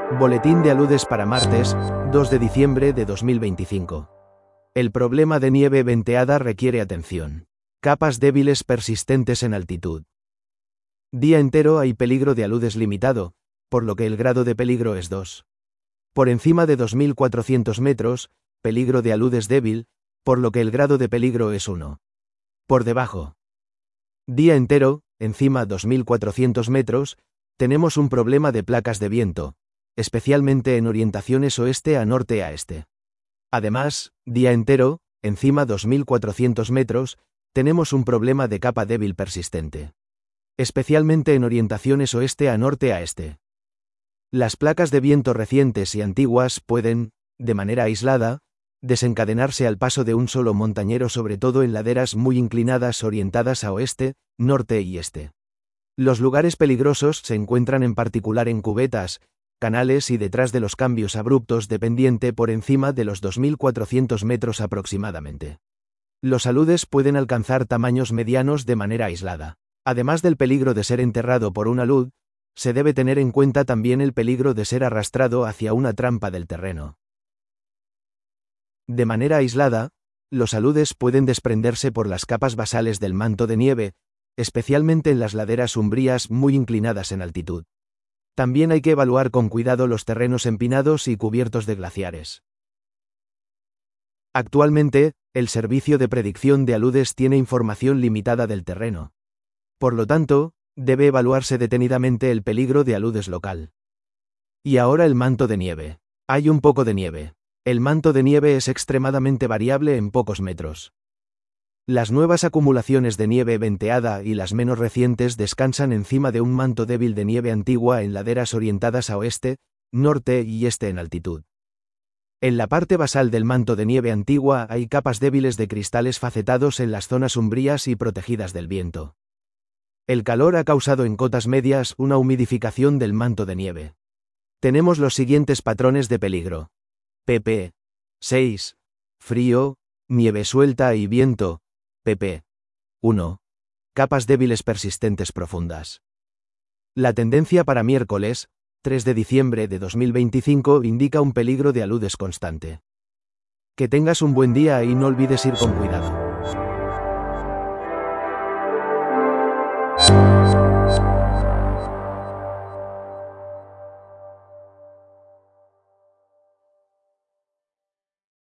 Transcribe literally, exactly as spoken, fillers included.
Boletín de aludes para martes, dos de diciembre de dos mil veinticinco. El problema de nieve venteada requiere atención. Capas débiles persistentes en altitud. Día entero hay peligro de aludes limitado, por lo que el grado de peligro es dos. Por encima de dos mil cuatrocientos metros, peligro de aludes débil, por lo que el grado de peligro es uno. Por debajo. Día entero, encima dos mil cuatrocientos metros, tenemos un problema de placas de viento, especialmente en orientaciones oeste a norte a este. Además, día entero, encima dos mil cuatrocientos metros, tenemos un problema de capa débil persistente, especialmente en orientaciones oeste a norte a este. Las placas de viento recientes y antiguas pueden, de manera aislada, desencadenarse al paso de un solo montañero, sobre todo en laderas muy inclinadas orientadas a oeste, norte y este. Los lugares peligrosos se encuentran en particular en cubetas, canales y detrás de los cambios abruptos de pendiente por encima de los dos mil cuatrocientos metros aproximadamente. Los aludes pueden alcanzar tamaños medianos de manera aislada. Además del peligro de ser enterrado por un alud, se debe tener en cuenta también el peligro de ser arrastrado hacia una trampa del terreno. De manera aislada, los aludes pueden desprenderse por las capas basales del manto de nieve, especialmente en las laderas umbrías muy inclinadas en altitud. También hay que evaluar con cuidado los terrenos empinados y cubiertos de glaciares. Actualmente, el Servicio de Predicción de Aludes tiene información limitada del terreno. Por lo tanto, debe evaluarse detenidamente el peligro de aludes local. Y ahora el manto de nieve. Hay un poco de nieve. El manto de nieve es extremadamente variable en pocos metros. Las nuevas acumulaciones de nieve venteada y las menos recientes descansan encima de un manto débil de nieve antigua en laderas orientadas a oeste, norte y este en altitud. En la parte basal del manto de nieve antigua hay capas débiles de cristales facetados en las zonas umbrías y protegidas del viento. El calor ha causado en cotas medias una humidificación del manto de nieve. Tenemos los siguientes patrones de peligro. pp. seis. Frío, nieve suelta y viento. pp. uno. Capas débiles persistentes profundas. La tendencia para miércoles, tres de diciembre de dos mil veinticinco, indica un peligro de aludes constante. Que tengas un buen día y no olvides ir con cuidado.